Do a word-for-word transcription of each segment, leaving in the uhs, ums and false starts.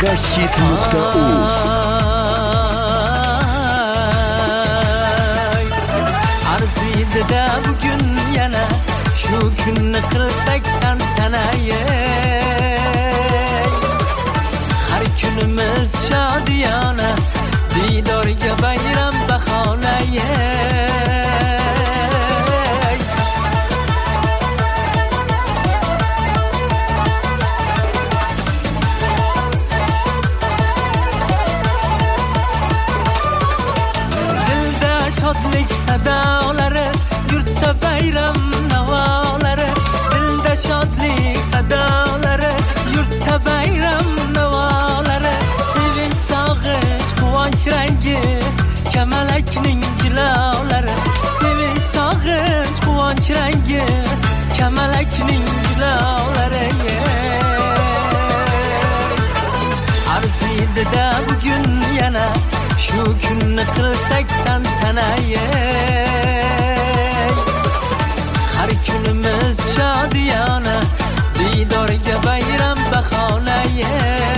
Megahit.uz. Arziydi-da bugun yana shu kunni qilsak tantanaya. Har kunimiz shodiyona, diydorga bayram bahonaya. Shodlik sadolari, yurtda bayram navolari. Dilda shodlik sadolari, yurtda bayram navolari. Sevinch, sog'inch, quvonch rangi, kamalakning jilolari. Sevinch, sog'inch, quvonch rangi, kamalakning jilolari. Arziydi-da bugun yana shu kunni qilsak tantanaya. Har kunimiz shodiyona, diydorga bayram bahonaya.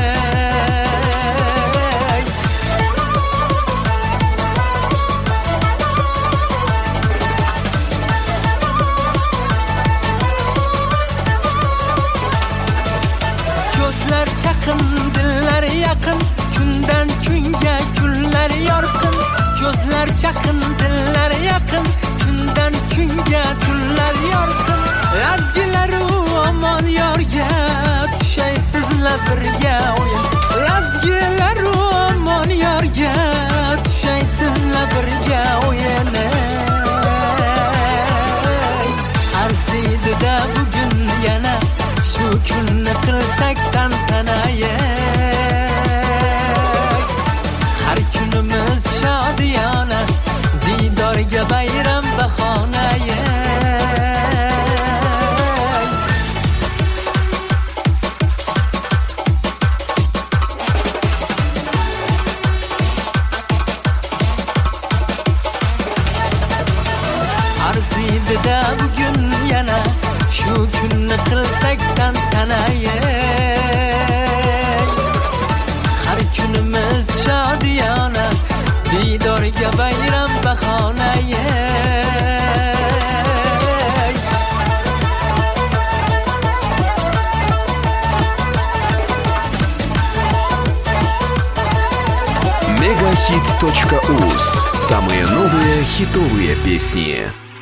Ko'zlar chaqin, dillar yaqin, kundan kunga kunlar yorqin. Ko'zlar chaqin, dillar yaqin, kundan kunga kunlar yorqin. Yazgilaru omon yorga, tushay sizlar birga o'yin. Yazgilaru omon yorga, tushay sizlar birga o'yin. Arziydi-da bugun yana shu kunni qilsak tantanaya. Har kunimiz shodiyona, diydorga bayram bahonaya. Arziydi-da bugun yana shu kunni qilsak tantanaya. Har kunimiz shodiyona, diydorga bayram bahonaya. Megahit.uz. Самые новые хитовые песни.